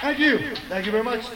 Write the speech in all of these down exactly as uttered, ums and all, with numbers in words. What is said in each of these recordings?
Thank you. Thank you very much.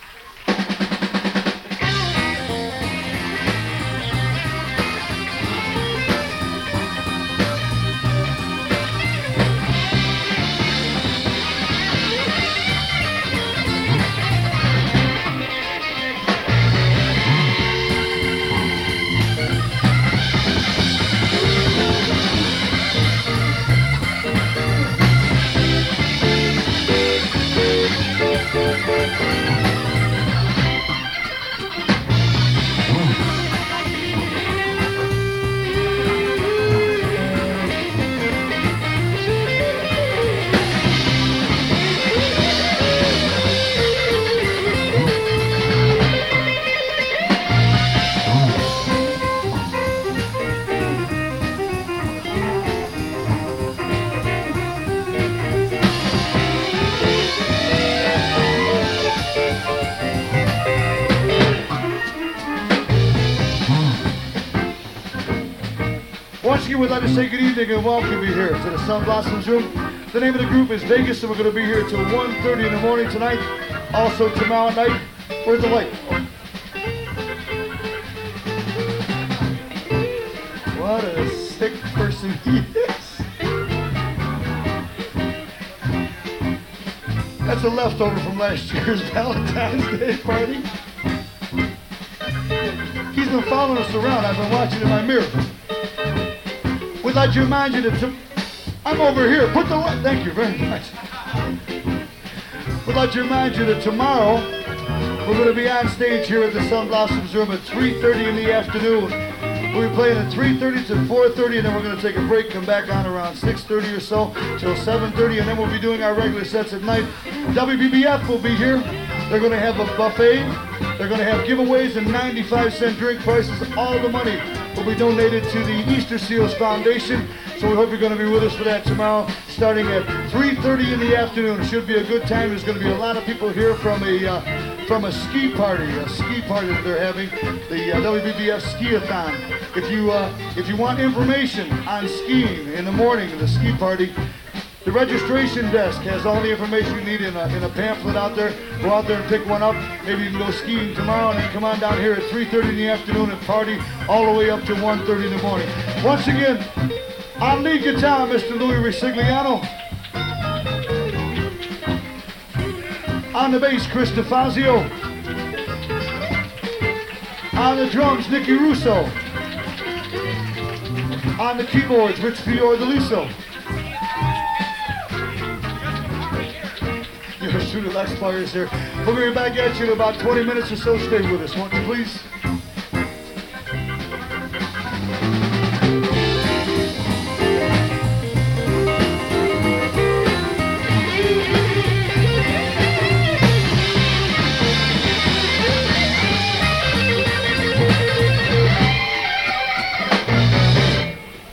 Once again, we'd like to say good evening and welcome you here to the Sun Blossoms Room. The name of the group is Vegas, and we're going to be here till one thirty in the morning tonight. Also tomorrow night. Where's the light? What a sick person he is. That's a leftover from last year's Valentine's Day party. He's been following us around. I've been watching in my mirror. We'd like to remind you that to, I'm over here. Put the light. Thank you very much. We'd like to remind you that tomorrow we're going to be on stage here at the Sun Blossoms Room at three thirty in the afternoon. We'll be playing at three thirty to four thirty, and then we're going to take a break, come back on around six thirty or so till seven thirty, and then we'll be doing our regular sets at night. W B B F will be here. They're going to have a buffet. They're going to have giveaways and ninety-five cent drink prices. All the money will be donated to the Easter Seals Foundation. So we hope you're going to be with us for that tomorrow, starting at three thirty in the afternoon. It should be a good time. There's going to be a lot of people here from a uh, from a ski party, a ski party that they're having, the uh, W B B F Ski-a-thon. If you uh, if you want information on skiing in the morning of the ski party, the registration desk has all the information you need in a, in a pamphlet out there. Go out there and pick one up. Maybe you can go skiing tomorrow and then come on down here at three thirty in the afternoon and party all the way up to one thirty in the morning. Once again, on lead guitar, Mister Louis Risigliano. On the bass, Chris DeFazio. On the drums, Nicky Russo. On the keyboards, Rich Fiordaliso. Your shooter Les Players here. We'll be back at you in about twenty minutes or so. Stay with us, won't you please?